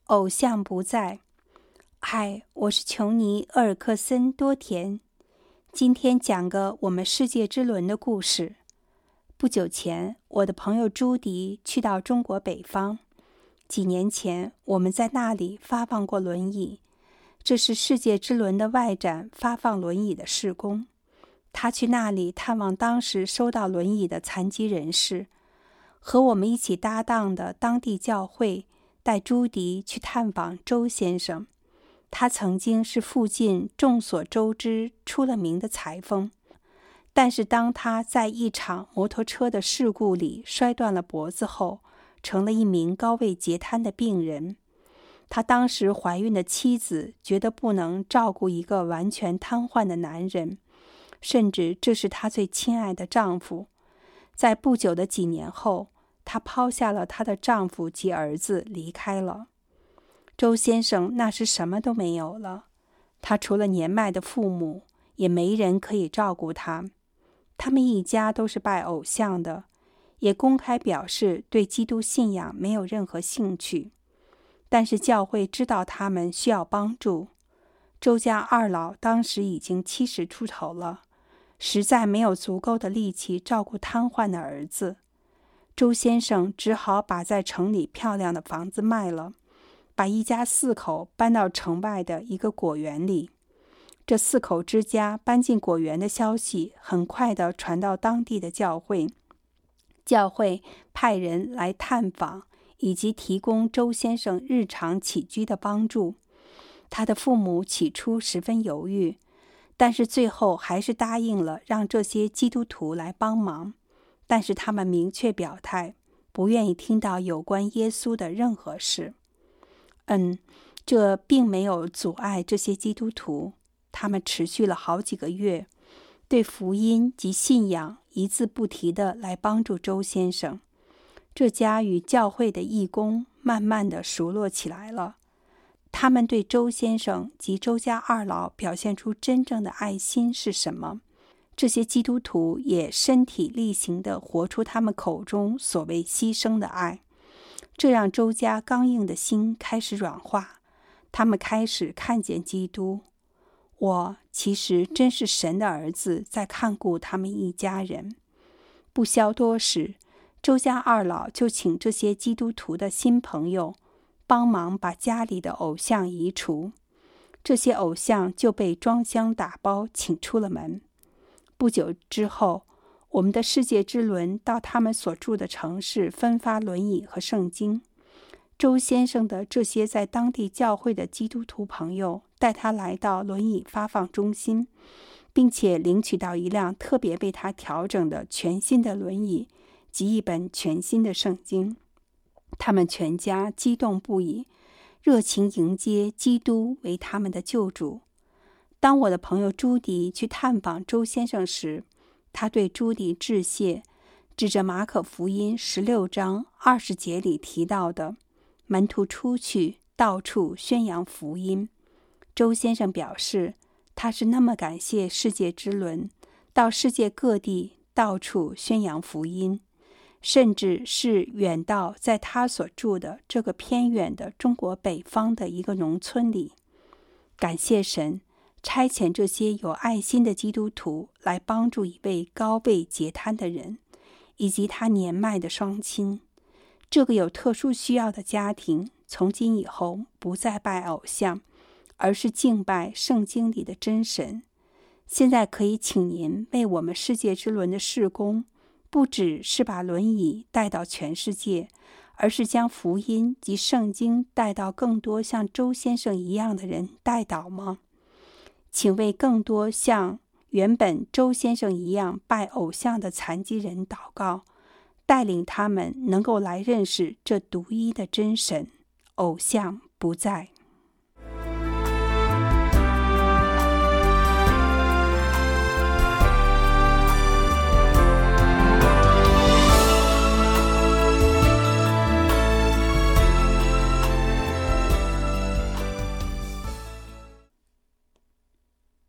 偶像不在。嗨，我是琼尼·厄尔克森·多田。今天讲个我们世界之轮的故事。不久前，我的朋友朱迪去到中国北方。几年前，我们在那里发放过轮椅。这是世界之轮的外展发放轮椅的事工。他去那里探望当时收到轮椅的残疾人士。和我们一起搭档的当地教会带朱迪去探访周先生。他曾经是附近众所周知出了名的裁缝，但是当他在一场摩托车的事故里摔断了脖子后，成了一名高位截瘫的病人。他当时怀孕的妻子觉得不能照顾一个完全瘫痪的男人，甚至这是她最亲爱的丈夫。在不久的几年后，她抛下了她的丈夫及儿子离开了。周先生那时什么都没有了，他除了年迈的父母，也没人可以照顾他。他们一家都是拜偶像的，也公开表示对基督信仰没有任何兴趣。但是教会知道他们需要帮助。周家二老当时已经70出头了，实在没有足够的力气照顾瘫痪的儿子。周先生只好把在城里漂亮的房子卖了，把一家4口搬到城外的一个果园里。这4口之家搬进果园的消息很快地传到当地的教会。教会派人来探访，以及提供周先生日常起居的帮助。他的父母起初十分犹豫，但是最后还是答应了让这些基督徒来帮忙。但是他们明确表态，不愿意听到有关耶稣的任何事。这并没有阻碍这些基督徒，他们持续了好几个月，对福音及信仰一字不提地来帮助周先生。这家与教会的义工慢慢地熟络起来了。他们对周先生及周家二老表现出真正的爱心是什么？这些基督徒也身体力行地活出他们口中所谓牺牲的爱。这让周家刚硬的心开始软化，他们开始看见基督。我其实真是神的儿子，在看顾他们一家人。不消多时，周家二老就请这些基督徒的新朋友帮忙把家里的偶像移除。这些偶像就被装箱打包请出了门。不久之后，我们的世界之轮到他们所住的城市分发轮椅和圣经。周先生的这些在当地教会的基督徒朋友带他来到轮椅发放中心，并且领取到一辆特别为他调整的全新的轮椅及一本全新的圣经。他们全家激动不已，热情迎接基督为他们的救主。当我的朋友朱迪去探访周先生时，他对朱迪致谢，指着马可福音16章20节里提到的门徒出去到处宣扬福音。周先生表示，他是那么感谢世界之轮到世界各地到处宣扬福音，甚至是远到在他所住的这个偏远的中国北方的一个农村里。感谢神差遣这些有爱心的基督徒来帮助一位高位截瘫的人，以及他年迈的双亲。这个有特殊需要的家庭从今以后不再拜偶像，而是敬拜圣经里的真神。现在可以请您为我们世界之轮的事工，不只是把轮椅带到全世界，而是将福音及圣经带到更多像周先生一样的人带到吗？请为更多像原本周先生一样拜偶像的残疾人祷告，带领他们能够来认识这独一的真神。偶像不在。